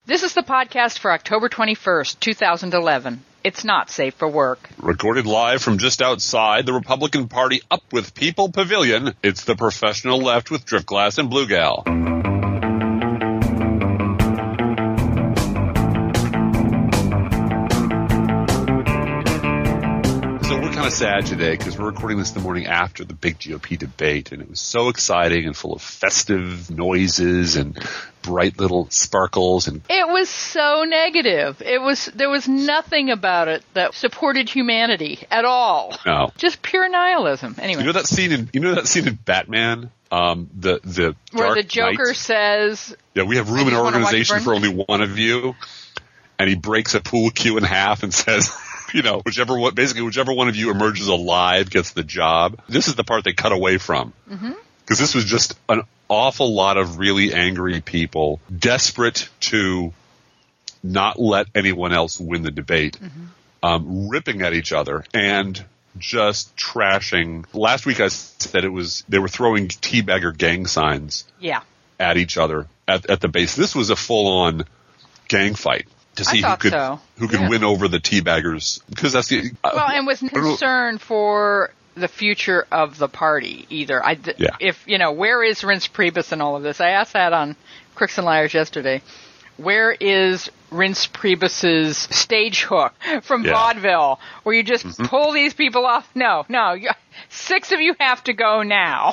This is the podcast for October 21st, 2011. It's not safe for work. Recorded live from just outside the Republican Party Up With People Pavilion, it's the Professional Left with Driftglass and Blue Gal. Sad today because we're recording this the morning after the big GOP debate, and it was so exciting and full of festive noises and bright little sparkles. And it was so negative. There was nothing about it that supported humanity at all. No, just pure nihilism. Anyway, you know that scene in Batman, the where Dark the Joker Knight? Says, "Yeah, we have room in our organization for only one of you," and he breaks a pool cue in half and says, you know, whichever one of you emerges alive gets the job. This is the part they cut away from. Because this was just an awful lot of really angry people, desperate to not let anyone else win the debate, ripping at each other and just trashing. Last week I said they were throwing teabagger gang signs at each other at the base. This was a full-on gang fight. To see who could win over the teabaggers, because that's the and with concern for the future of the party either. If where is Reince Priebus in all of this? I asked that on Crooks and Liars yesterday. Where is Reince Priebus's stage hook from vaudeville, where you just pull these people off? No, 6 of you have to go now.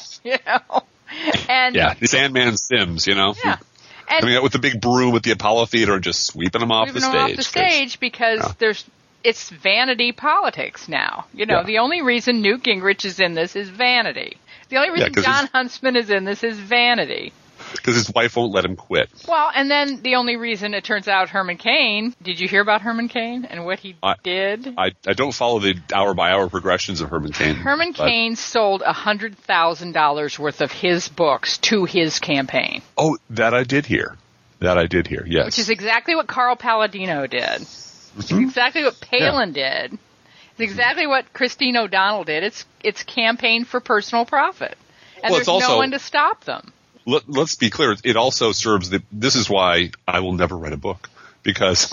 And Sandman Sims, Yeah. And coming out with the big broom at the Apollo Theater and just sweeping them off the stage. Because it's vanity politics now. The only reason Newt Gingrich is in this is vanity. The only reason John Huntsman is in this is vanity. Because his wife won't let him quit. Well, and then the only reason it turns out Herman Cain. Did you hear about Herman Cain and what he did? I don't follow the hour-by-hour progressions of Herman Cain. Herman Cain sold $100,000 worth of his books to his campaign. Oh, that I did hear, yes. Which is exactly what Carl Palladino did. It's exactly what Palin did. It's exactly what Christine O'Donnell did. It's campaign for personal profit. And there's no one to stop them. Let's be clear. It also serves this is why I will never write a book, because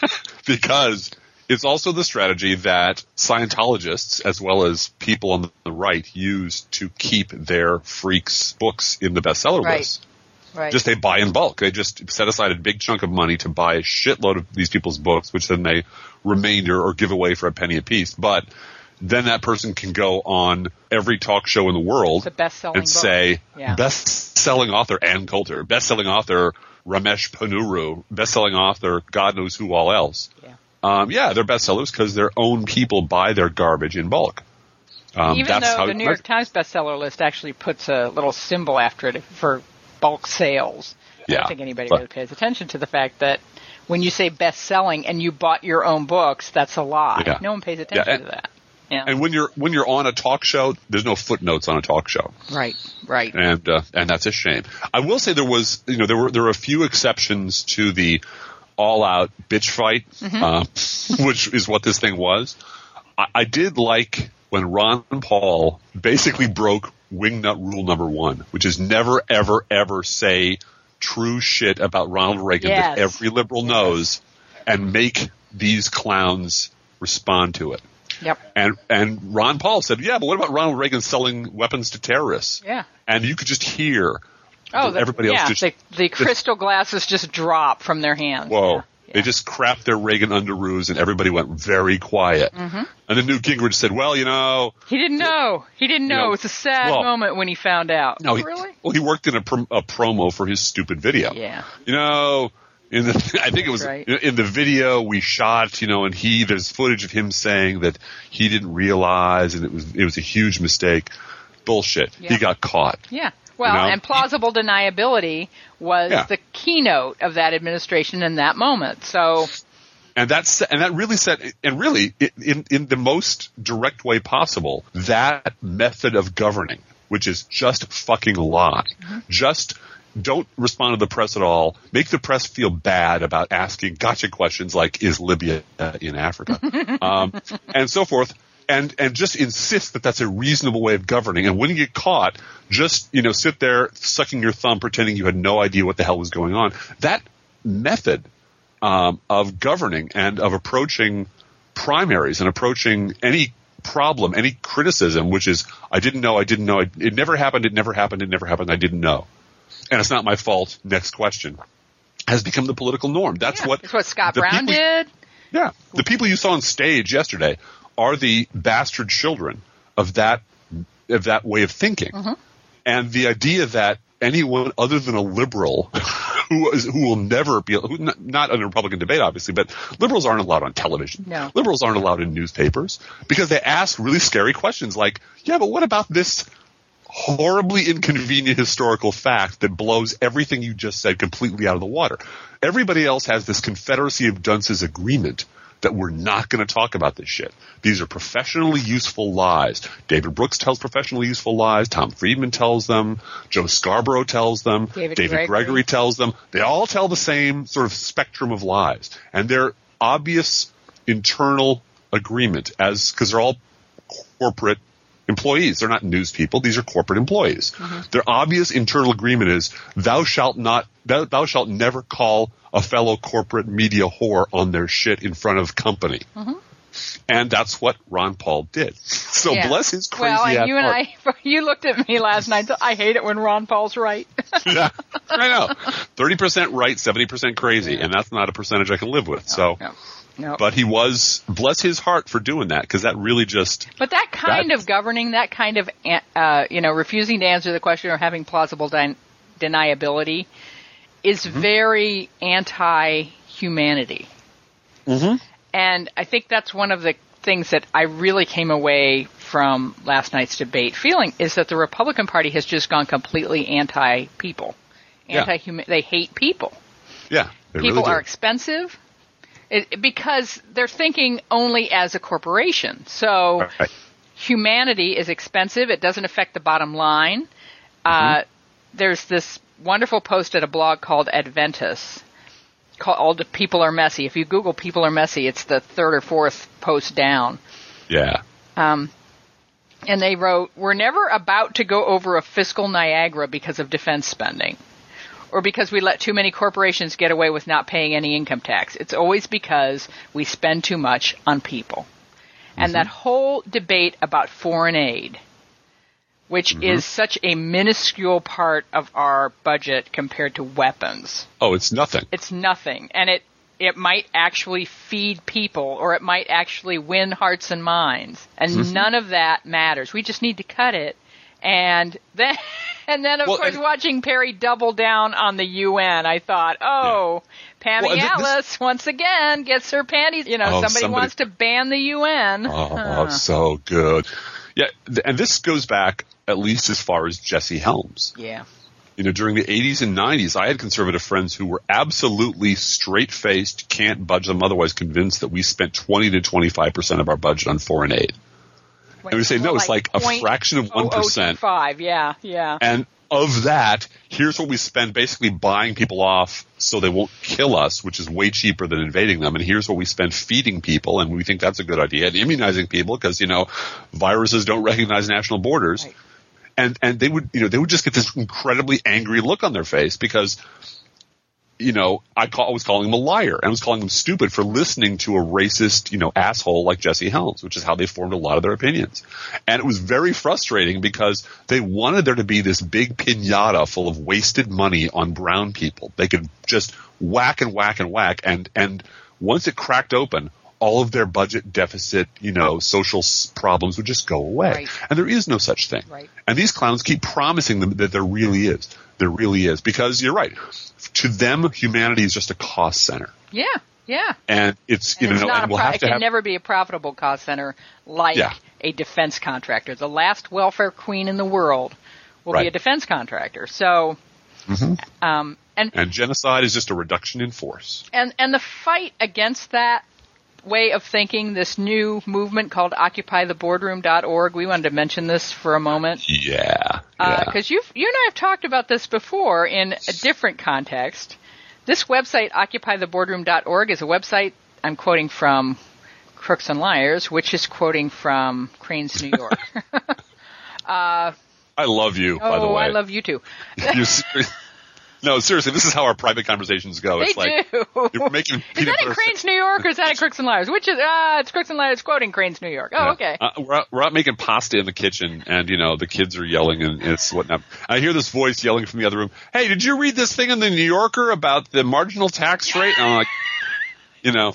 it's also the strategy that Scientologists, as well as people on the right, use to keep their freaks' books in the bestseller list. Right. Just they buy in bulk. They just set aside a big chunk of money to buy a shitload of these people's books, which then they remainder or give away for a penny apiece. But then that person can go on every talk show in the world and say, best-selling author Ann Coulter, best-selling author Ramesh Ponnuru, best-selling author God knows who all else. They're bestsellers because their own people buy their garbage in bulk. Even though the New York Times bestseller list actually puts a little symbol after it for bulk sales. I don't think anybody really pays attention to the fact that when you say best-selling and you bought your own books, that's a lie. No one pays attention to that. Yeah. And when you're on a talk show, there's no footnotes on a talk show. Right. And that's a shame. I will say there were a few exceptions to the all-out bitch fight, which is what this thing was. I did like when Ron Paul basically broke wingnut rule number 1, which is never, ever, ever say true shit about Ronald Reagan that every liberal knows and make these clowns respond to it. Yep. And Ron Paul said, but what about Ronald Reagan selling weapons to terrorists? Yeah. And you could just hear everybody else the crystal glasses just drop from their hands. Whoa. Yeah. They just crapped their Reagan underoos and everybody went very quiet. And then Newt Gingrich said, he didn't know. It was a sad moment when he found out. No, really? He worked in a promo for his stupid video. Yeah. I think it was in the video we shot, and there's footage of him saying that he didn't realize and it was a huge mistake. Bullshit. Yeah. He got caught. Yeah. Well, and plausible deniability was the keynote of that administration in that moment. So, and that really said, and really in the most direct way possible, that method of governing, which is just fucking lie, just don't respond to the press at all. Make the press feel bad about asking gotcha questions like, is Libya in Africa? And so forth. And just insist that that's a reasonable way of governing. And when you get caught, just, sit there sucking your thumb, pretending you had no idea what the hell was going on. That method of governing and of approaching primaries and approaching any problem, any criticism, which is, I didn't know, it never happened, I didn't know. And it's not my fault, next question, has become the political norm. That's what Scott Brown did. Yeah. The people you saw on stage yesterday are the bastard children of that way of thinking. Mm-hmm. And the idea that anyone other than a liberal who will never be, not in a Republican debate, obviously, but liberals aren't allowed on television. No. Liberals aren't allowed in newspapers because they ask really scary questions like, yeah, but what about this horribly inconvenient historical fact that blows everything you just said completely out of the water? Everybody else has this Confederacy of Dunces agreement that we're not going to talk about this shit. These are professionally useful lies. David Brooks tells professionally useful lies. Tom Friedman tells them. Joe Scarborough tells them. David Gregory tells them. They all tell the same sort of spectrum of lies. And their obvious internal agreement, because they're all corporate employees. They're not news people. These are corporate employees. Mm-hmm. Their obvious internal agreement is thou shalt never call a fellow corporate media whore on their shit in front of company. Mm-hmm. And that's what Ron Paul did. So bless his crazy heart. You looked at me last night. I hate it when Ron Paul's right. Yeah, I know. 30% right, 70% crazy, and that's not a percentage I can live with. No. But he was, bless his heart for doing that, because that really just. But that kind of governing, that kind of, refusing to answer the question or having plausible deniability is very anti-humanity. Mm-hmm. And I think that's one of the things that I really came away from last night's debate feeling is that the Republican Party has just gone completely anti-people. Anti-human. They hate people. Yeah. People really are expensive. Because they're thinking only as a corporation. So humanity is expensive. It doesn't affect the bottom line. Mm-hmm. There's this wonderful post at a blog called Adventus called People Are Messy. If you Google People Are Messy, it's the third or fourth post down. Yeah. And they wrote, we're never about to go over a fiscal Niagara because of defense spending. Or because we let too many corporations get away with not paying any income tax. It's always because we spend too much on people. And that whole debate about foreign aid, which is such a minuscule part of our budget compared to weapons. Oh, it's nothing. It's nothing. And it might actually feed people, or it might actually win hearts and minds. And none of that matters. We just need to cut it. And then, of course, watching Perry double down on the UN, I thought, Pammy Atlas once again gets her panties. Somebody wants to ban the UN. Oh, so good. Yeah, and this goes back at least as far as Jesse Helms. Yeah. During the 80s and 90s, I had conservative friends who were absolutely straight-faced, can't budge them, otherwise convinced that we spent 20 to 25% of our budget on foreign aid. And we say, no, it's like a fraction of 1%. 5, yeah. And of that, here's what we spend basically buying people off so they won't kill us, which is way cheaper than invading them. And here's what we spend feeding people, and we think that's a good idea, and immunizing people because, viruses don't recognize national borders. Right. And they would just get this incredibly angry look on their face because – I was calling him a liar, and I was calling him stupid for listening to a racist, asshole like Jesse Helms, which is how they formed a lot of their opinions. And it was very frustrating because they wanted there to be this big piñata full of wasted money on brown people. They could just whack and whack and whack, and once it cracked open, all of their budget deficit, social problems would just go away. Right. And there is no such thing. Right. And these clowns keep promising them that there really is. There really is. Because you're right. To them, humanity is just a cost center. Yeah, yeah. And it's, it can never be a profitable cost center like a defense contractor. The last welfare queen in the world will be a defense contractor. So, and genocide is just a reduction in force. And the fight against that way of thinking, this new movement called OccupyTheBoardroom.org. We wanted to mention this for a moment. Yeah. Because you and I have talked about this before in a different context. This website, OccupyTheBoardroom.org, is a website I'm quoting from Crooks and Liars, which is quoting from Crain's New York. I love you, by the way. I love you too. No, seriously, this is how our private conversations go. It's like you're making Is that in Crane's New York or is that at Crooks and Liars? Which is it's Crooks and Liars quoting Crane's New York. Oh, okay. We're out making pasta in the kitchen, and the kids are yelling and it's whatnot. I hear this voice yelling from the other room. Hey, did you read this thing in the New Yorker about the marginal tax rate? And I'm like,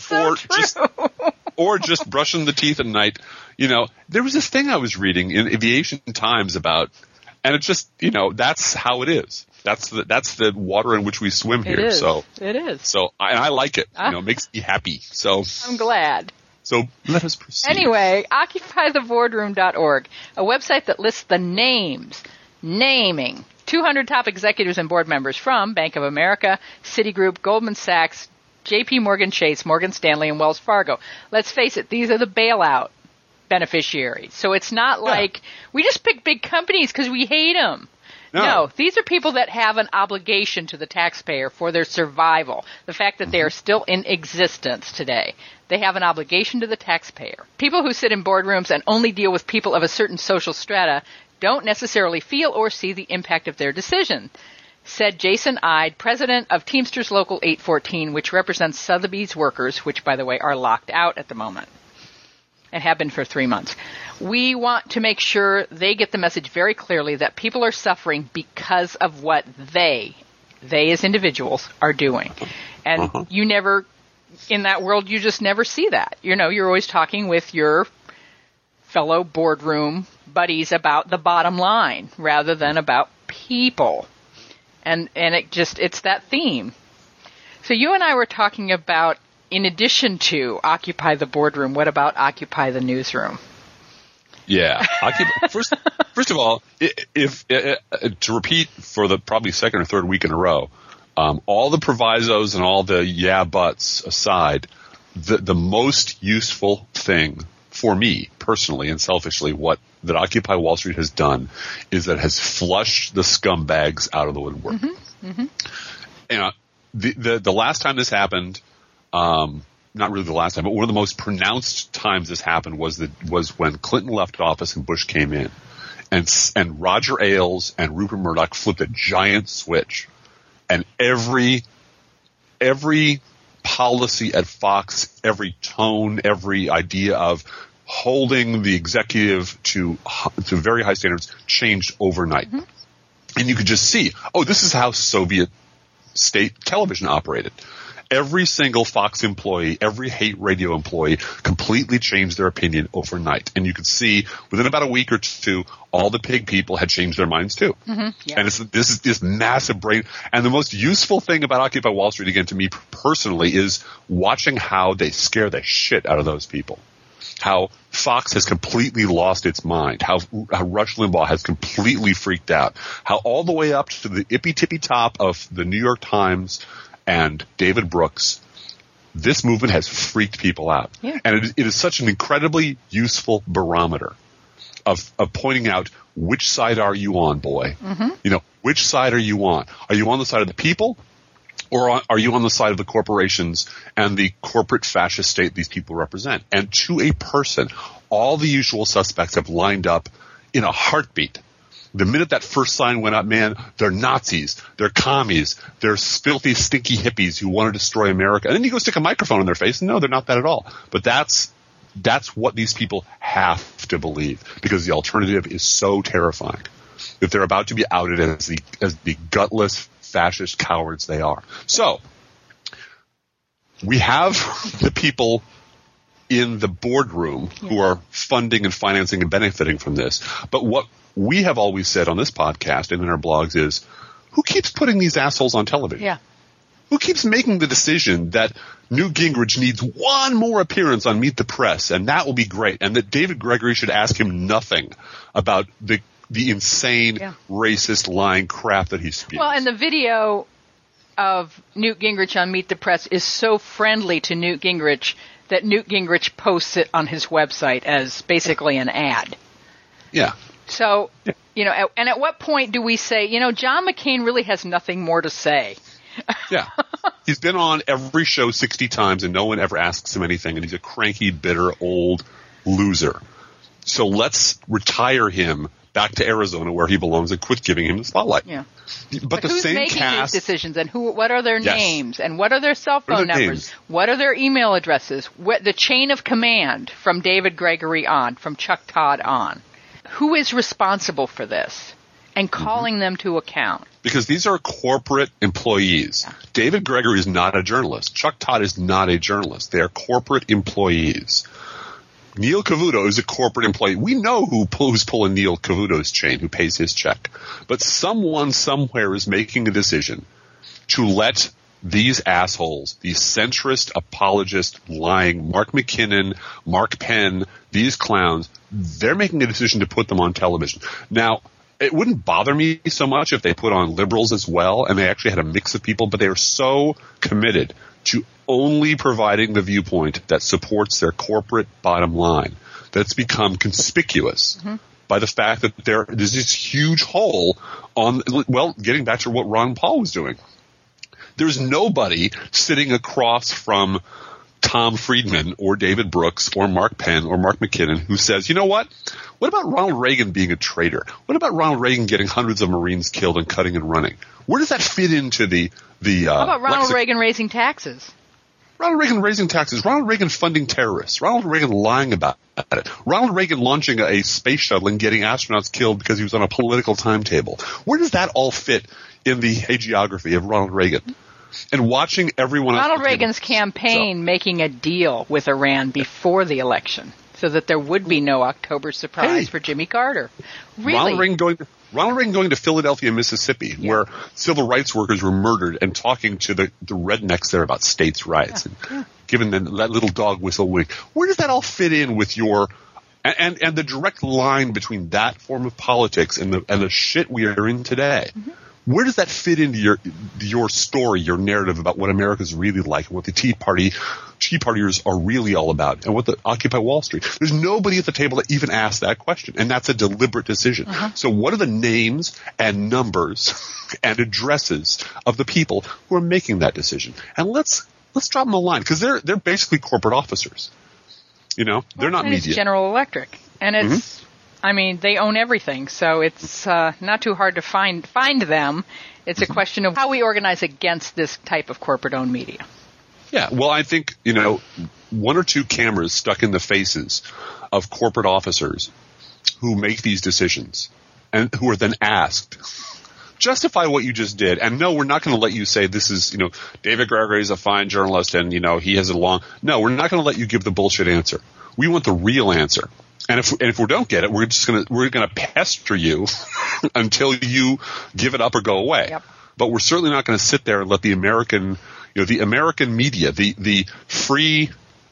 or just brushing the teeth at night. There was this thing I was reading in Aviation Times about, and it's just that's how it is. That's the water in which we swim here. It is. So it is. So I like it. It makes me happy. So I'm glad. So let us proceed. Anyway, OccupyTheBoardroom.org, a website that lists the naming 200 top executives and board members from Bank of America, Citigroup, Goldman Sachs, J.P. Morgan Chase, Morgan Stanley, and Wells Fargo. Let's face it, these are the bailout beneficiaries. So it's not like we just pick big companies because we hate them. No, these are people that have an obligation to the taxpayer for their survival. The fact that they are still in existence today. They have an obligation to the taxpayer. People who sit in boardrooms and only deal with people of a certain social strata don't necessarily feel or see the impact of their decision, said Jason Ide, president of Teamsters Local 814, which represents Sotheby's workers, which, by the way, are locked out at the moment and have been for 3 months. We want to make sure they get the message very clearly that people are suffering because of what they as individuals, are doing. And you never, in that world, you just never see that. You're always talking with your fellow boardroom buddies about the bottom line rather than about people. And it's that theme. So you and I were talking about, in addition to Occupy the Boardroom, what about Occupy the Newsroom? Yeah. First of all, if to repeat for the probably second or third week in a row, all the provisos and all the buts aside, the most useful thing for me personally and selfishly, what that Occupy Wall Street has done is that it has flushed the scumbags out of the woodwork. The last time this happened, not really the last time, but one of the most pronounced times this happened was when Clinton left office and Bush came in, and Roger Ailes and Rupert Murdoch flipped a giant switch, and every policy at Fox, every tone, every idea of holding the executive to very high standards changed overnight. And you could just see, this is how Soviet state television operated. Every single Fox employee, every hate radio employee completely changed their opinion overnight. And you could see within about a week or two, all the pig people had changed their minds too. And this is this massive brain. And the most useful thing about Occupy Wall Street, again, to me personally, is watching how they scare the shit out of those people. How Fox has completely lost its mind. How Rush Limbaugh has completely freaked out. How all the way up to the ippy-tippy top of the New York Times and David Brooks, this movement has freaked people out. And it is such an incredibly useful barometer of pointing out which side are you on, boy. Which side are you on? Are you on the side of the people, or are you on the side of the corporations and the corporate fascist state these people represent? And to a person, all the usual suspects have lined up in a heartbeat. The minute that first sign went up, man, they're Nazis, they're commies, they're filthy, stinky hippies who want to destroy America. And then you go stick a microphone in their face, and no, they're not that at all. But that's what these people have to believe, because the alternative is so terrifying that they're about to be outed as the gutless, fascist cowards they are. So we have the people in the boardroom who are funding and financing and benefiting from this. But what we have always said on this podcast and in our blogs is, who keeps putting these assholes on television? Who keeps making the decision that Newt Gingrich needs one more appearance on Meet the Press, and that will be great, and that David Gregory should ask him nothing about the insane, racist, lying crap that he speaks? Well, and the video of Newt Gingrich on Meet the Press is so friendly to Newt Gingrich that Newt Gingrich posts it on his website as basically an ad. So, and at what point do we say, John McCain really has nothing more to say? He's been on every show 60 times and no one ever asks him anything, and he's a cranky, bitter, old loser. So let's retire him back to Arizona where he belongs and quit giving him the spotlight. Yeah. But the who's same making cast, these decisions, and what are their Yes. names, and what are their cell phone numbers, names? what are their email addresses, the chain of command from David Gregory on, from Chuck Todd on. Who is responsible for this and calling them to account? Because these are corporate employees. David Gregory is not a journalist. Chuck Todd is not a journalist. They are corporate employees. Neil Cavuto is a corporate employee. We know who's pulling Neil Cavuto's chain, who pays his check. But someone somewhere is making a decision to let these assholes, these centrist, apologist, lying Mark McKinnon, Mark Penn, these clowns, they're making a decision to put them on television. Now, it wouldn't bother me so much if they put on liberals as well, and they actually had a mix of people, but they are so committed to only providing the viewpoint that supports their corporate bottom line that's become conspicuous by the fact that there's this huge hole on, well, getting back to what Ron Paul was doing. There's nobody sitting across from Tom Friedman or David Brooks or Mark Penn or Mark McKinnon who says, you know what? What about Ronald Reagan being a traitor? What about Ronald Reagan getting hundreds of Marines killed and cutting and running? Where does that fit into the How about Ronald Reagan raising taxes? Ronald Reagan raising taxes. Ronald Reagan funding terrorists. Ronald Reagan lying about it. Ronald Reagan launching a space shuttle and getting astronauts killed because he was on a political timetable. Where does that all fit in the hagiography of Ronald Reagan? And watching everyone else. Ronald Reagan's campaign making a deal with Iran before the election so that there would be no October surprise for Jimmy Carter. Really? Ronald Reagan going to Philadelphia, Mississippi, where civil rights workers were murdered, and talking to the rednecks there about states' rights and giving them that little dog whistle wink. Where does that all fit in with your and the direct line between that form of politics and the shit we are in today? Where does that fit into your story, your narrative about what America's really like and what the Tea Partiers are really all about and what the Occupy Wall Street? There's nobody at the table that even asked that question, and that's a deliberate decision. So what are the names and numbers and addresses of the people who are making that decision? And let's drop them a line, because they're basically corporate officers. You know, they're not media. It's General Electric, and it's I mean, they own everything, so it's not too hard to find them. It's a question of how we organize against this type of corporate-owned media. Yeah, well, I think, you know, one or two cameras stuck in the faces of corporate officers who make these decisions and who are then asked, justify what you just did. And no, we're not going to let you say this is, you know, David Gregory is a fine journalist and, you know, he has a long – no, we're not going to let you give the bullshit answer. We want the real answer. And if we don't get it, we're gonna pester you until you give it up or go away. Yep. But we're certainly not going to sit there and let the American media, the free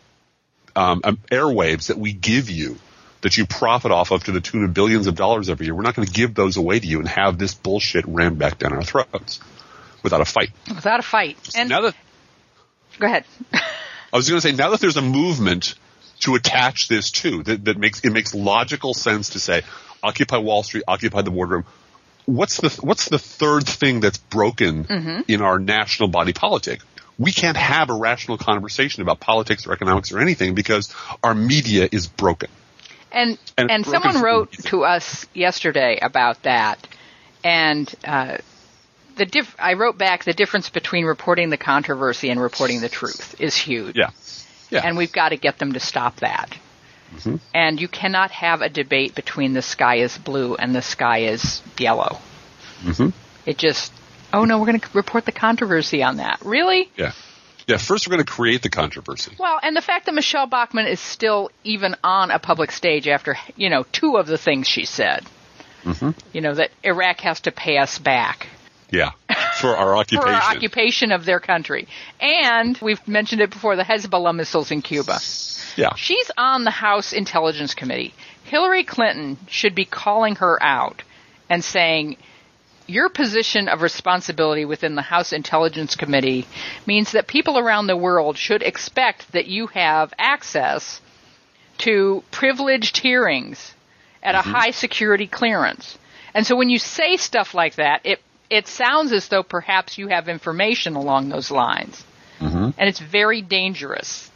airwaves that we give you, that you profit off of to the tune of billions of dollars every year, we're not going to give those away to you and have this bullshit rammed back down our throats without a fight. Without a fight. And now that, go ahead. I was going to say, now that there's a movement to attach this to, that makes logical sense to say, Occupy Wall Street, Occupy the boardroom. What's the third thing that's broken in our national body politic? We can't have a rational conversation about politics or economics or anything because our media is broken. And someone wrote to us yesterday about that, and I wrote back, the difference between reporting the controversy and reporting the truth is huge. Yeah. And we've got to get them to stop that. And you cannot have a debate between the sky is blue and the sky is yellow. It just, oh no, we're going to report the controversy on that. Really? Yeah. First we're going to create the controversy. Well, and the fact that Michelle Bachmann is still even on a public stage after, you know, two of the things she said. You know, that Iraq has to pay us back. Yeah, for our occupation. For our occupation of their country. And we've mentioned it before, the Hezbollah missiles in Cuba. Yeah. She's on the House Intelligence Committee. Hillary Clinton should be calling her out and saying, your position of responsibility within the House Intelligence Committee means that people around the world should expect that you have access to privileged hearings at a high security clearance. And so when you say stuff like that, it sounds as though perhaps you have information along those lines. And it's very dangerous.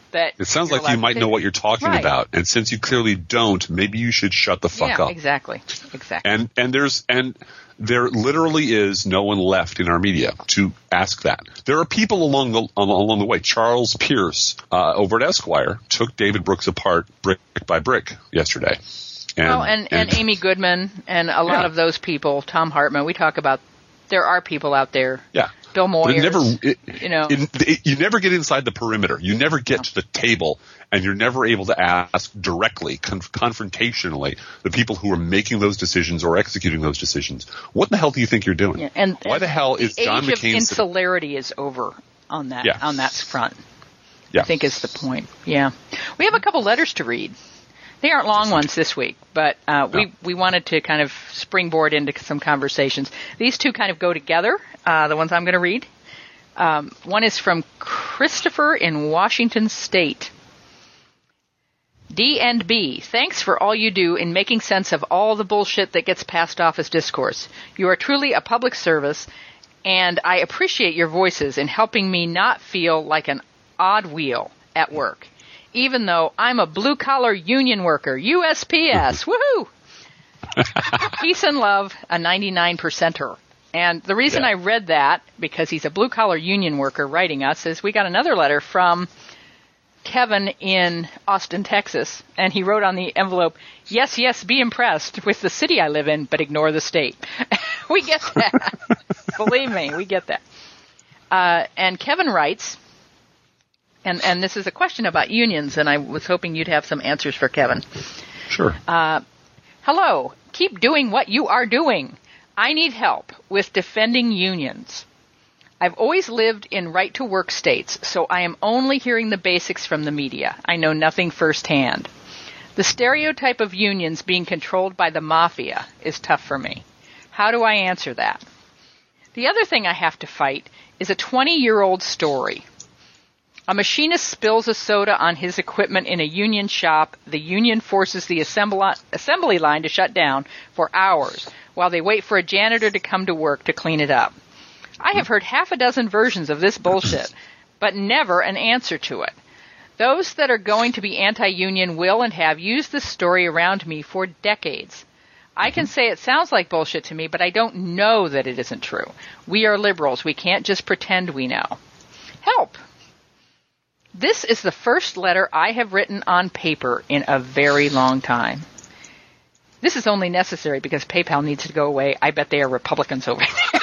that it sounds like you might know what you're talking about, and since you clearly don't, maybe you should shut the fuck up. Exactly. And there literally is no one left in our media to ask that. There are people along the way. Charles Pierce over at Esquire took David Brooks apart brick by brick yesterday. And Amy Goodman and a lot of those people, Tom Hartman. We talk about there are people out there. Yeah. Bill Moyers, you never get inside the perimeter. You never get to the table, and you're never able to ask directly, confrontationally, the people who are making those decisions or executing those decisions. What the hell do you think you're doing? Yeah, and why the hell is John McCain's... The age of insularity is over on that front, I think is the point. Yeah. We have a couple letters to read. They aren't long ones this week, but we wanted to kind of springboard into some conversations. These two kind of go together, the ones I'm going to read. One is from Christopher in Washington State. D and B, thanks for all you do in making sense of all the bullshit that gets passed off as discourse. You are truly a public service, and I appreciate your voices in helping me not feel like an odd wheel at work. Even though I'm a blue-collar union worker, USPS, woohoo! Peace and love, a 99%er. And the reason I read that, because he's a blue-collar union worker writing us, is we got another letter from Kevin in Austin, Texas, and he wrote on the envelope, yes, be impressed with the city I live in, but ignore the state. We get that. Believe me, we get that. And Kevin writes... And this is a question about unions, and I was hoping you'd have some answers for Kevin. Sure. Hello. Keep doing what you are doing. I need help with defending unions. I've always lived in right-to-work states, so I am only hearing the basics from the media. I know nothing firsthand. The stereotype of unions being controlled by the mafia is tough for me. How do I answer that? The other thing I have to fight is a 20-year-old story. A machinist spills a soda on his equipment in a union shop. The union forces the assembly line to shut down for hours while they wait for a janitor to come to work to clean it up. I have heard half a dozen versions of this bullshit, but never an answer to it. Those that are going to be anti-union will and have used this story around me for decades. I can say it sounds like bullshit to me, but I don't know that it isn't true. We are liberals. We can't just pretend we know. Help! This is the first letter I have written on paper in a very long time. This is only necessary because PayPal needs to go away. I bet they are Republicans over there.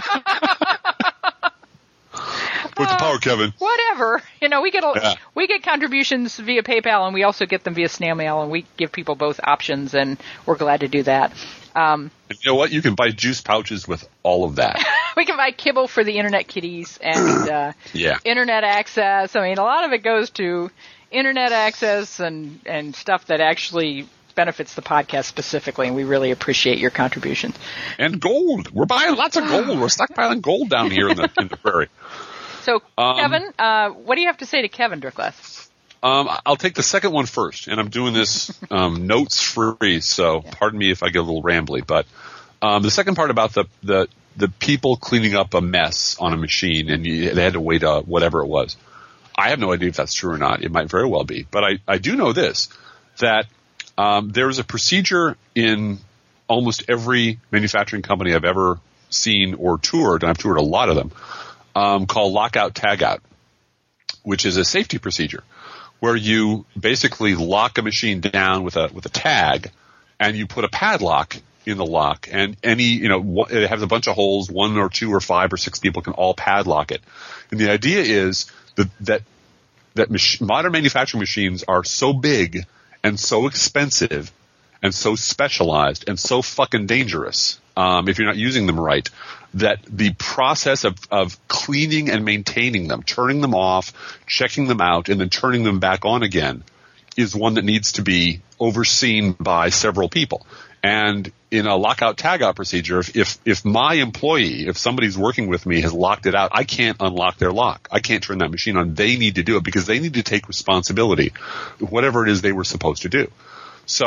With the power, Kevin. Whatever. We get contributions via PayPal, and we also get them via snail mail, and we give people both options, and we're glad to do that. And you know what? You can buy juice pouches with all of that. We can buy kibble for the internet kitties and internet access. I mean, a lot of it goes to internet access and stuff that actually benefits the podcast specifically, and we really appreciate your contributions. And gold. We're buying lots of gold. We're stockpiling gold down here in the prairie. So, Kevin, what do you have to say to Kevin Dricklas? I'll take the second one first, and I'm doing this notes free, so pardon me if I get a little rambly. But the second part about the people cleaning up a mess on a machine, and they had to wait whatever it was. I have no idea if that's true or not. It might very well be. But I do know this, that there's a procedure in almost every manufacturing company I've ever seen or toured, and I've toured a lot of them, called lockout tagout, which is a safety procedure where you basically lock a machine down with a tag, and you put a padlock in the lock, and it has a bunch of holes. 1 or 2 or 5 or 6 people can all padlock it. And the idea is that modern manufacturing machines are so big and so expensive and so specialized and so fucking dangerous, if you're not using them right, that the process of cleaning and maintaining them, turning them off, checking them out, and then turning them back on again is one that needs to be overseen by several people. And in a lockout-tagout procedure, if my employee, if somebody's working with me has locked it out, I can't unlock their lock. I can't turn that machine on. They need to do it because they need to take responsibility, whatever it is they were supposed to do. So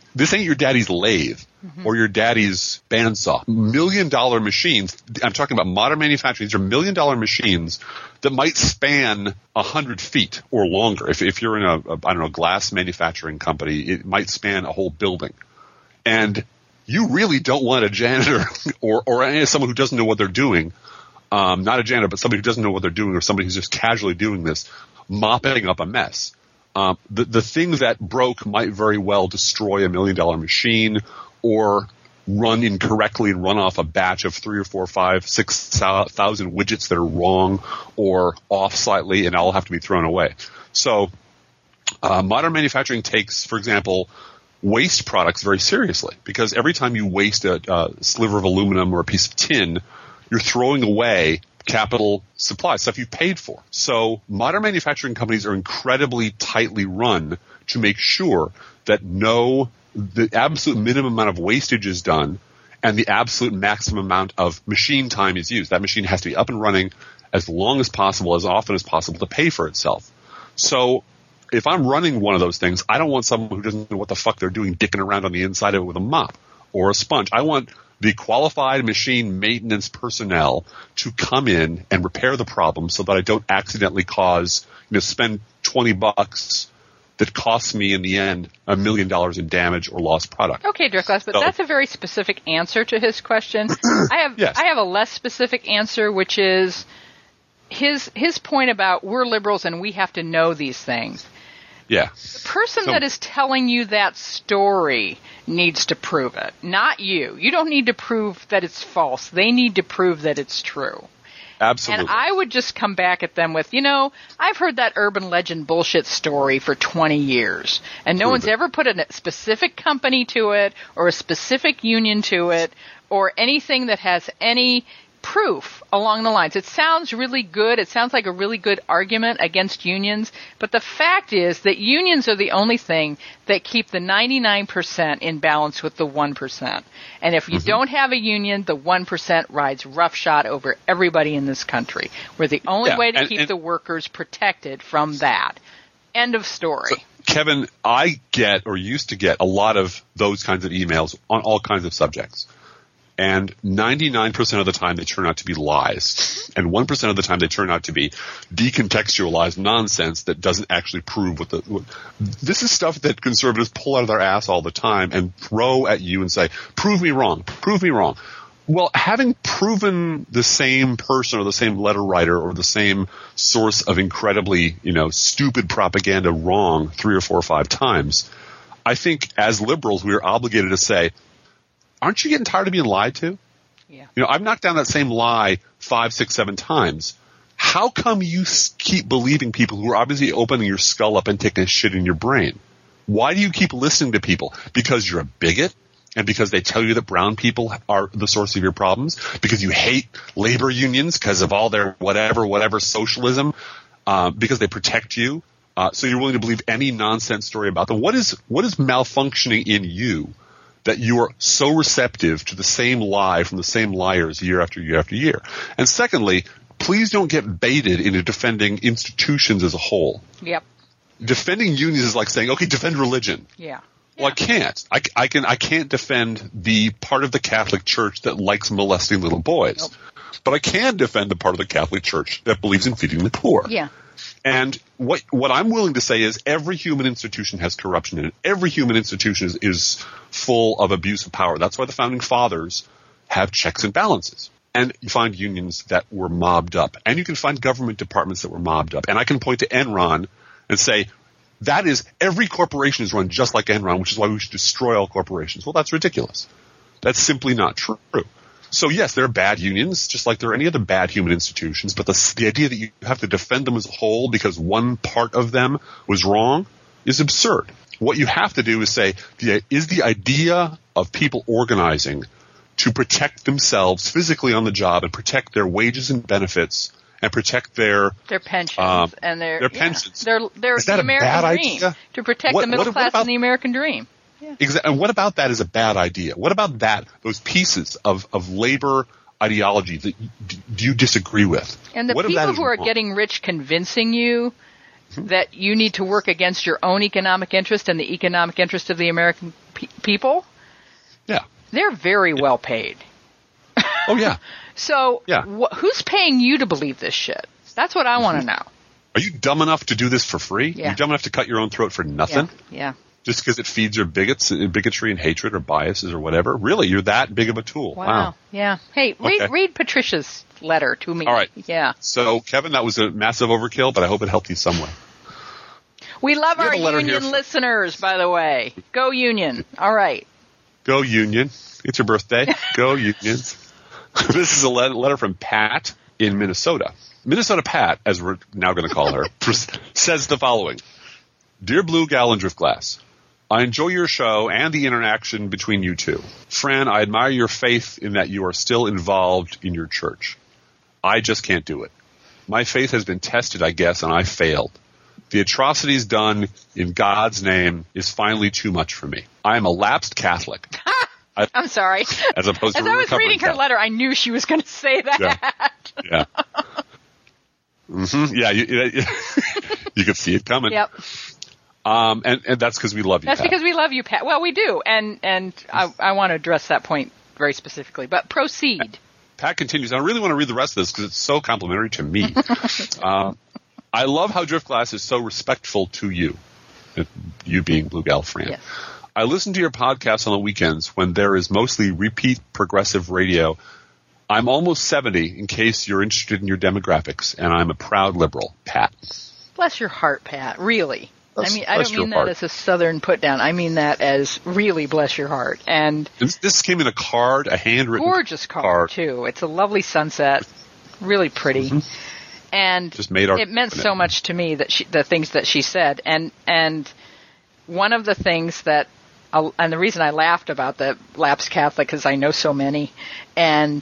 This ain't your daddy's lathe or your daddy's bandsaw. $1 million machines, I'm talking about modern manufacturing, these are $1 million machines that might span 100 feet or longer. If you're in a glass manufacturing company, it might span a whole building. And you really don't want a janitor or someone who doesn't know what they're doing, not a janitor, but somebody who doesn't know what they're doing or somebody who's just casually doing this, mopping up a mess. The thing that broke might very well destroy $1 million machine or run incorrectly and run off a batch of 3 or 4, 5, 6,000 widgets that are wrong or off slightly, and all have to be thrown away. So modern manufacturing takes, for example, waste products very seriously, because every time you waste a sliver of aluminum or a piece of tin, you're throwing away capital supply, stuff you've paid for. So modern manufacturing companies are incredibly tightly run to make sure that the absolute minimum amount of wastage is done and the absolute maximum amount of machine time is used. That machine has to be up and running as long as possible, as often as possible to pay for itself. So if I'm running one of those things, I don't want someone who doesn't know what the fuck they're doing dicking around on the inside of it with a mop or a sponge. I want the qualified machine maintenance personnel to come in and repair the problem so that I don't accidentally spend $20 that costs me in the end $1 million in damage or lost product. Okay, Driftglass, but that's a very specific answer to his question. I have a less specific answer, which is his point about we're liberals and we have to know these things. Yeah. The person that is telling you that story needs to prove it, not you. You don't need to prove that it's false. They need to prove that it's true. Absolutely. And I would just come back at them with, I've heard that urban legend bullshit story for 20 years, and no one's ever put a specific company to it or a specific union to it or anything that has any proof along the lines. It sounds really good. It sounds like a really good argument against unions, but the fact is that unions are the only thing that keep the 99% in balance with the 1%. And if you don't have a union, the 1% rides roughshod over everybody in this country. We're the only way to keep the workers protected from that. End of story. So, Kevin, I used to get a lot of those kinds of emails on all kinds of subjects. And 99% of the time they turn out to be lies. And 1% of the time they turn out to be decontextualized nonsense that doesn't actually prove this is stuff that conservatives pull out of their ass all the time and throw at you and say, prove me wrong, prove me wrong. Well, having proven the same person or the same letter writer or the same source of incredibly, stupid propaganda wrong 3 or 4 or 5 times, I think as liberals we are obligated to say, aren't you getting tired of being lied to? Yeah. I've knocked down that same lie 5, 6, 7 times. How come you keep believing people who are obviously opening your skull up and taking a shit in your brain? Why do you keep listening to people? Because you're a bigot? And because they tell you that brown people are the source of your problems? Because you hate labor unions because of all their whatever socialism? Because they protect you? So you're willing to believe any nonsense story about them? What is malfunctioning in you that you are so receptive to the same lie from the same liars year after year after year? And secondly, please don't get baited into defending institutions as a whole. Yep. Defending unions is like saying, okay, defend religion. Yeah. Well, I can't. I can't defend the part of the Catholic Church that likes molesting little boys. Nope. But I can defend the part of the Catholic Church that believes in feeding the poor. Yeah. And what I'm willing to say is every human institution has corruption in it. Every human institution is full of abuse of power. That's why the Founding Fathers have checks and balances. And you find unions that were mobbed up. And you can find government departments that were mobbed up. And I can point to Enron and say, that is, every corporation is run just like Enron, which is why we should destroy all corporations. Well, that's ridiculous. That's simply not true. So, yes, there are bad unions, just like there are any other bad human institutions, but the idea that you have to defend them as a whole because one part of them was wrong is absurd. What you have to do is say, is the idea of people organizing to protect themselves physically on the job and protect their wages and benefits and protect their pensions and their pensions. Is that the American dream idea? To protect the middle class and the American dream. Yeah. Exactly. And what about that is a bad idea? What about those pieces of labor ideology that do you disagree with? And the people who are getting rich convincing you that you need to work against your own economic interest and the economic interest of the American people. Yeah. They're very well paid. Oh, yeah. So who's paying you to believe this shit? That's what I want to know. Are you dumb enough to do this for free? Yeah. Are you dumb enough to cut your own throat for nothing? Yeah. Just because it feeds your bigotry and hatred or biases or whatever? Really? You're that big of a tool? Wow. Yeah. Hey, read Patricia's letter to me. All right. Yeah. So, Kevin, that was a massive overkill, but I hope it helped you some way. We love our union listeners, by the way. Go Union. All right. Go Union. It's your birthday. Go Unions. This is a letter from Pat in Minnesota. Minnesota Pat, as we're now going to call her, says the following. Dear Blue Gal and Driftglass, I enjoy your show and the interaction between you two. Fran, I admire your faith in that you are still involved in your church. I just can't do it. My faith has been tested, I guess, and I failed. The atrocities done in God's name is finally too much for me. I am a lapsed Catholic. I'm sorry. As opposed to I was reading her letter, I knew she was going to say that. Yeah. Mm-hmm. Yeah, you could see it coming. Yep. And that's because we love you, That's Pat. because we love you, Pat. Well, we do. And I want to address that point very specifically. But proceed. Pat continues. I really want to read the rest of this because it's so complimentary to me. I love how Driftglass is so respectful to you, you being Blue Gal Fran. Yes. I listen to your podcast on the weekends when there is mostly repeat progressive radio. I'm almost 70 in case you're interested in your demographics, and I'm a proud liberal, Pat. Bless your heart, Pat. Really. I don't mean that heart. as a southern put down. I mean that as really bless your heart. And this came in a card, a handwritten gorgeous card too. It's a lovely sunset, really pretty. Mm-hmm. And just made it meant so much to me that the things that she said. And one of the things that and the reason I laughed about the lapsed Catholic is I know so many. And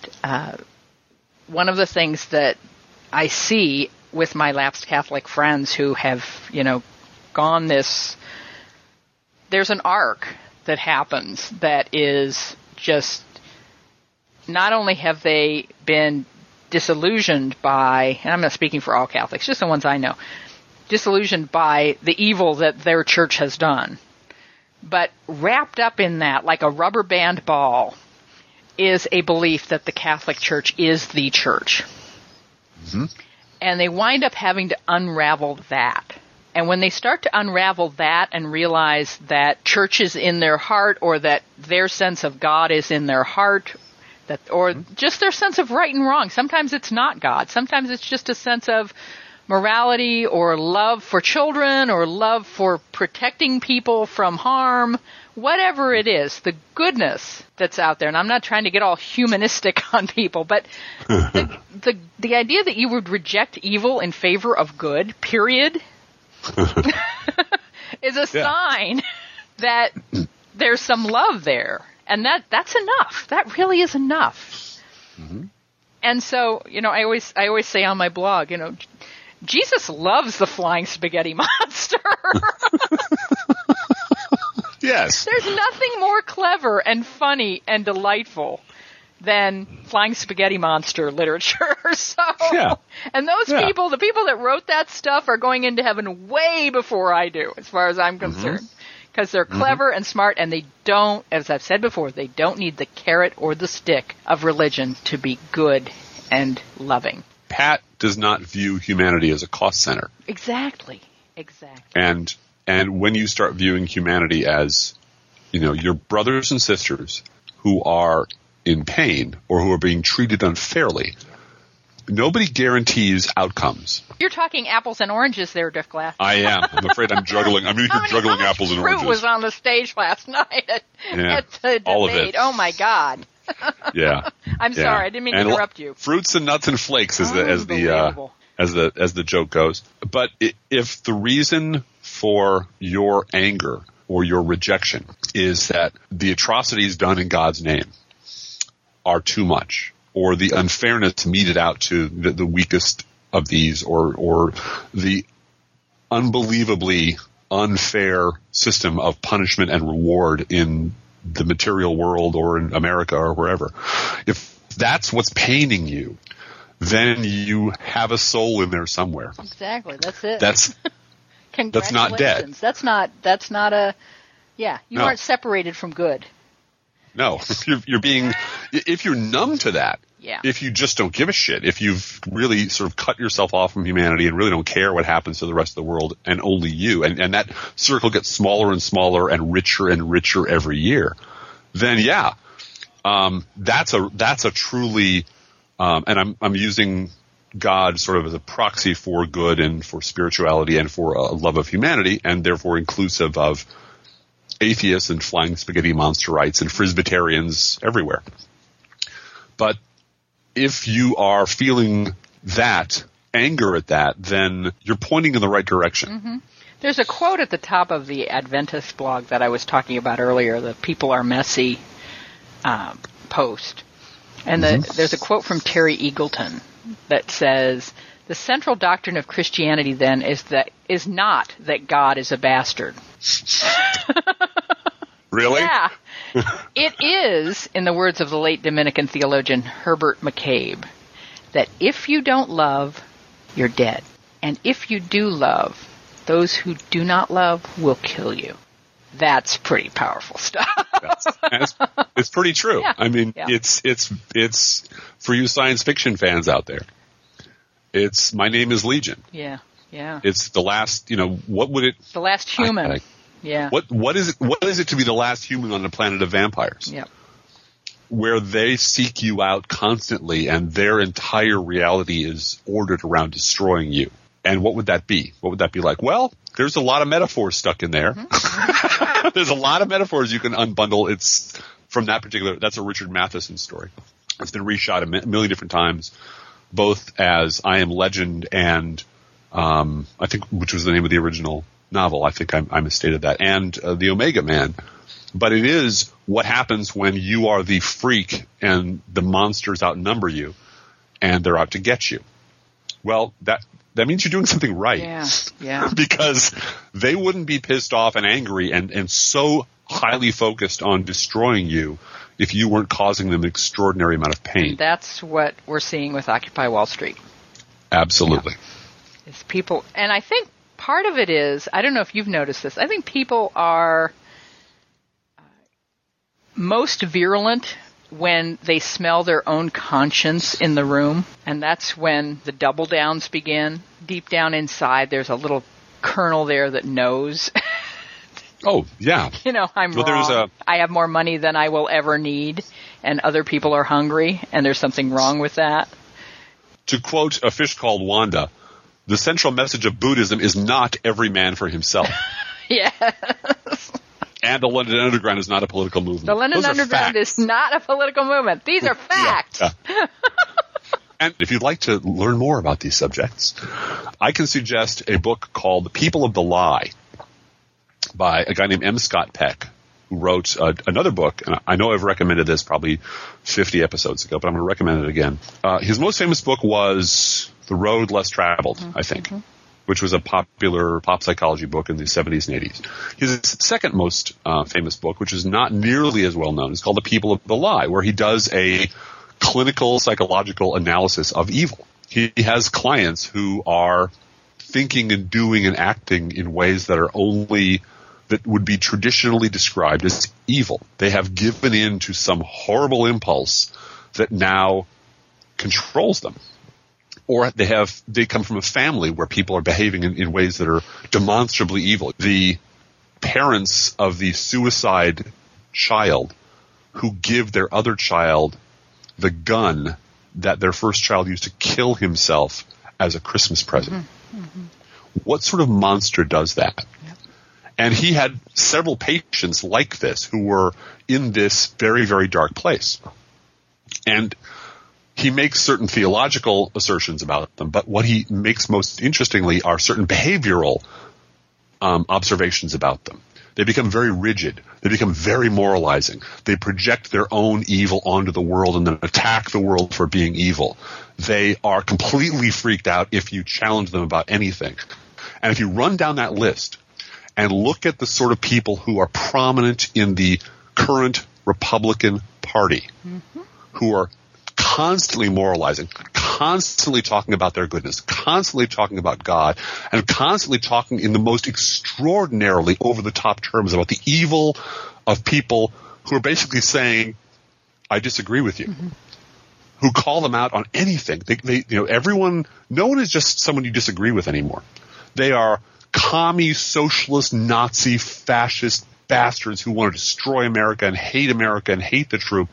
one of the things that I see with my lapsed Catholic friends who have, gone there's an arc that happens that is just, not only have they been disillusioned by, and I'm not speaking for all Catholics, just the ones I know, disillusioned by the evil that their church has done. But wrapped up in that, like a rubber band ball, is a belief that the Catholic Church is the church. Mm-hmm. And they wind up having to unravel that. And when they start to unravel that and realize that church is in their heart, or that their sense of God is in their heart, or just their sense of right and wrong. Sometimes it's not God. Sometimes it's just a sense of morality or love for children or love for protecting people from harm, whatever it is, the goodness that's out there. And I'm not trying to get all humanistic on people, but the idea that you would reject evil in favor of good, period, is a sign that there's some love there. And that's enough. That really is enough. Mm-hmm. And so, I always say on my blog, Jesus loves the flying spaghetti monster. Yes. There's nothing more clever and funny and delightful than flying spaghetti monster literature. And those people, the people that wrote that stuff, are going into heaven way before I do, as far as I'm concerned. Because they're clever and smart, and they don't, as I've said before, they don't need the carrot or the stick of religion to be good and loving. Pat does not view humanity as a cost center. Exactly. And when you start viewing humanity as, your brothers and sisters who are in pain or who are being treated unfairly, nobody guarantees outcomes. You're talking apples and oranges there, Driftglass. I am. I'm afraid I'm juggling. I'm in here juggling apples and oranges. Fruit was on the stage last night at the debate. All of it. Oh my God. Yeah. I'm sorry. I didn't mean to interrupt you. Fruits and nuts and flakes, as the joke goes. But if the reason for your anger or your rejection is that the atrocities done in God's name are too much, or the unfairness meted out to the weakest of these, or the unbelievably unfair system of punishment and reward in the material world or in America or wherever, if that's what's paining you, then you have a soul in there somewhere. Exactly. That's it. That's not dead. That's not Yeah, you aren't separated from good. No, you're being, if you're numb to that, if you just don't give a shit, if you've really sort of cut yourself off from humanity and really don't care what happens to the rest of the world and only you, and that circle gets smaller and smaller and richer every year, then that's a truly, and I'm using God sort of as a proxy for good and for spirituality and for a love of humanity, and therefore inclusive of atheists and flying spaghetti monster-rights and Frisbitarians everywhere. But if you are feeling that anger at that, then you're pointing in the right direction. Mm-hmm. There's a quote at the top of the Adventist blog that I was talking about earlier, the People Are Messy post. And there's a quote from Terry Eagleton that says, "The central doctrine of Christianity then is not that God is a bastard." Really? Yeah. It is, in the words of the late Dominican theologian Herbert McCabe, that if you don't love, you're dead. And if you do love, those who do not love will kill you. That's pretty powerful stuff. It's pretty true. Yeah. I mean, it's for you science fiction fans out there. It's My Name is Legion. Yeah. Yeah. It's the last, what would it... The last human. Yeah. What is it to be the last human on the planet of vampires? Yep. Where they seek you out constantly and their entire reality is ordered around destroying you. And what would that be? What would that be like? Well, there's a lot of metaphors stuck in there. Mm-hmm. There's a lot of metaphors you can unbundle. It's from that's a Richard Matheson story. It's been reshot a million different times, both as I Am Legend and I think, which was the name of the original novel. I think I misstated that. And The Omega Man. But it is what happens when you are the freak and the monsters outnumber you and they're out to get you. Well, that means you're doing something right. Yeah. Because they wouldn't be pissed off and angry and so highly focused on destroying you if you weren't causing them an extraordinary amount of pain. And that's what we're seeing with Occupy Wall Street. Absolutely. Yeah. It's people, and I think part of it is, I don't know if you've noticed this, I think people are most virulent when they smell their own conscience in the room, and that's when the double downs begin. Deep down inside, there's a little kernel there that knows. Oh, yeah. I'm wrong. I have more money than I will ever need, and other people are hungry, and there's something wrong with that. To quote A Fish Called Wanda, the central message of Buddhism is not every man for himself. Yes. And the London Underground is not a political movement. The London Underground is not a political movement. These are facts. Yeah. And if you'd like to learn more about these subjects, I can suggest a book called The People of the Lie by a guy named M. Scott Peck, who wrote another book. And I know I've recommended this probably 50 episodes ago, but I'm going to recommend it again. His most famous book was The Road Less Traveled, I think, which was a popular pop psychology book in the 70s and 80s. His second most famous book, which is not nearly as well known, is called The People of the Lie, where he does a clinical psychological analysis of evil. He has clients who are thinking and doing and acting in ways that would be traditionally described as evil. They have given in to some horrible impulse that now controls them. Or they come from a family where people are behaving in ways that are demonstrably evil. The parents of the suicide child who give their other child the gun that their first child used to kill himself as a Christmas present. Mm-hmm. What sort of monster does that? Yep. And he had several patients like this who were in this very, very dark place. And he makes certain theological assertions about them, but what he makes most interestingly are certain behavioral observations about them. They become very rigid. They become very moralizing. They project their own evil onto the world and then attack the world for being evil. They are completely freaked out if you challenge them about anything. And if you run down that list and look at the sort of people who are prominent in the current Republican Party, who are constantly moralizing, constantly talking about their goodness, constantly talking about God, and constantly talking in the most extraordinarily over-the-top terms about the evil of people who are basically saying, I disagree with you, who call them out on anything. Everyone, no one is just someone you disagree with anymore. They are commie, socialist, Nazi, fascist bastards who want to destroy America and hate the troops, ...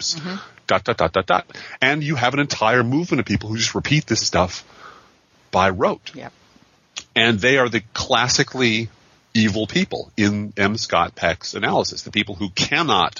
And you have an entire movement of people who just repeat this stuff by rote. Yep. And they are the classically evil people in M. Scott Peck's analysis, the people who cannot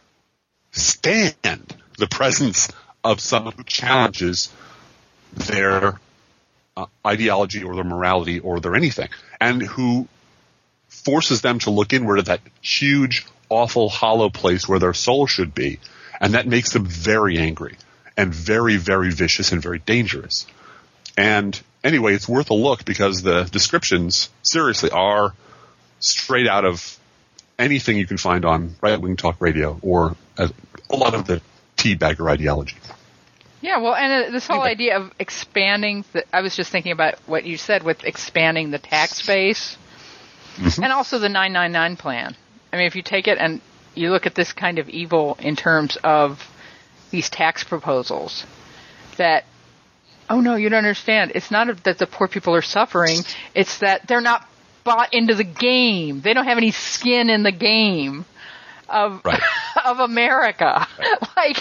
stand the presence of someone who challenges their ideology or their morality or their anything, and who forces them to look inward at that huge, awful, hollow place where their soul should be. And that makes them very angry and very, very vicious and very dangerous. And anyway, it's worth a look because the descriptions, seriously, are straight out of anything you can find on right-wing talk radio or a lot of the teabagger ideology. Yeah, well, and this whole idea of expanding, I was just thinking about what you said with expanding the tax base and also the 999 plan. I mean, if you take it and you look at this kind of evil in terms of these tax proposals that, oh no, you don't understand. It's not that the poor people are suffering. It's that they're not bought into the game. They don't have any skin in the game of of America. Right. Like,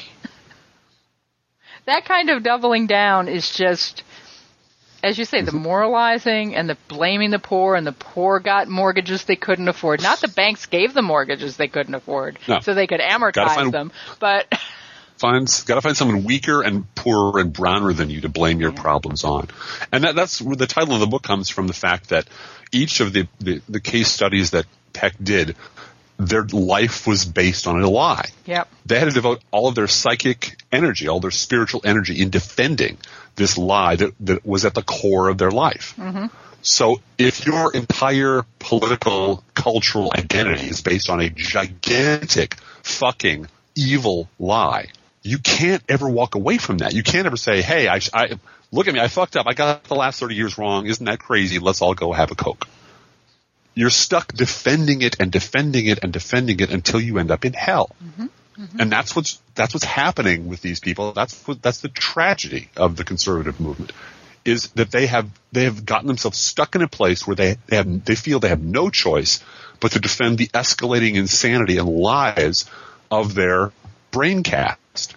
that kind of doubling down is just, as you say, the moralizing and the blaming the poor, and the poor got mortgages they couldn't afford. Not the banks gave them mortgages they couldn't afford, so they could amortize them. But got to find someone weaker and poorer and browner than you to blame your problems on. And that's where the title of the book comes from, the fact that each of the case studies that Peck did, their life was based on a lie. Yep. They had to devote all of their psychic energy, all their spiritual energy in defending this lie that was at the core of their life. So if your entire political, cultural identity is based on a gigantic fucking evil lie, you can't ever walk away from that. You can't ever say, hey, I look at me, I fucked up. I got the last 30 years wrong. Isn't that crazy? Let's all go have a Coke. You're stuck defending it and defending it and defending it until you end up in hell. And that's what's happening with these people. That's the tragedy of the conservative movement, is that they have gotten themselves stuck in a place where they feel they have no choice but to defend the escalating insanity and lies of their brain cast.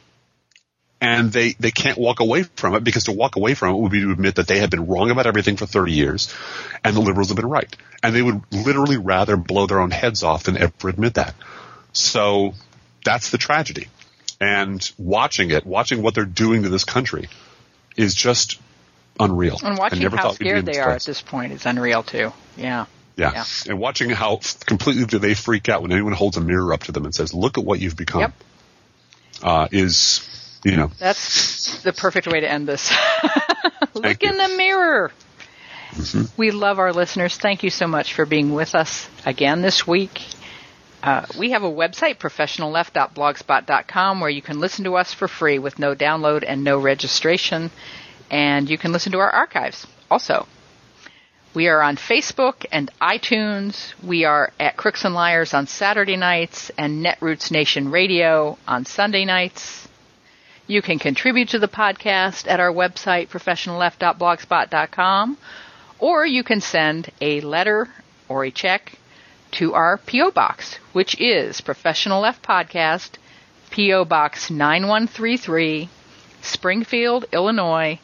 And they can't walk away from it, because to walk away from it would be to admit that they have been wrong about everything for 30 years and the liberals have been right. And they would literally rather blow their own heads off than ever admit that. So that's the tragedy. And watching what they're doing to this country is just unreal. And watching how scared they are at this point is unreal too. Yeah. And watching how completely do they freak out when anyone holds a mirror up to them and says, look at what you've become, is... That's the perfect way to end this. Look in the mirror. We love our listeners. Thank you so much for being with us again this week. We have a website, professionalleft.blogspot.com, where you can listen to us for free with no download and no registration. And you can listen to our archives also. We are on Facebook and iTunes. We are at Crooks and Liars on Saturday nights and Netroots Nation Radio on Sunday nights. You can contribute to the podcast at our website, professionalleft.blogspot.com, or you can send a letter or a check to our P.O. Box, which is Professional Left Podcast, P.O. Box 9133, Springfield, Illinois,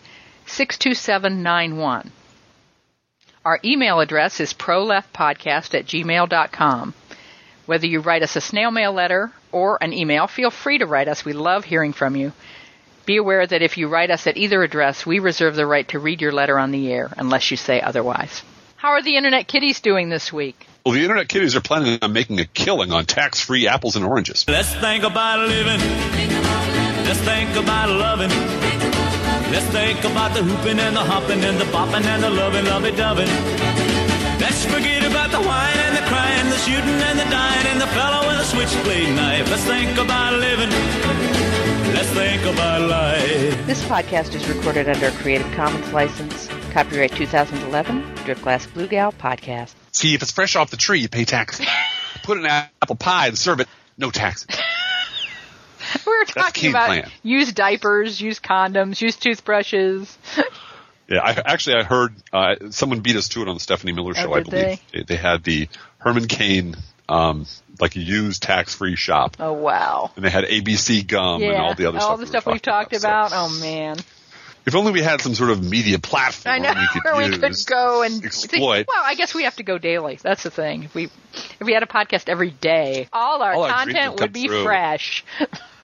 62791. Our email address is proleftpodcast@gmail.com. Whether you write us a snail mail letter or an email, feel free to write us. We love hearing from you. Be aware that if you write us at either address, we reserve the right to read your letter on the air unless you say otherwise. How are the Internet Kitties doing this week? Well, the Internet Kitties are planning on making a killing on tax-free apples and oranges. Let's think about living. Let's think about loving. Let's think about the hooping and the hopping and the bopping and the lovey-dovey. Let's forget about the wine and the crying, the shooting and the dying, and the fellow with the switchblade late night. Let's think about living. Let's think about life. This podcast is recorded under a Creative Commons license. Copyright 2011, Driftglass Blue Gal Podcast. See, if it's fresh off the tree, you pay taxes. Put it in an apple pie and serve it, no taxes. We were talking about plan. Use diapers, use condoms, use toothbrushes. Yeah, I heard someone beat us to it on the Stephanie Miller show, I believe. They had the Herman Cain, like a used tax-free shop. Oh, wow. And they had ABC gum and all the other stuff. All the stuff we've talked about. Oh, man. If only we had some sort of media platform we could go and exploit. Well, I guess we have to go daily. That's the thing. If we had a podcast every day, all our content would be fresh.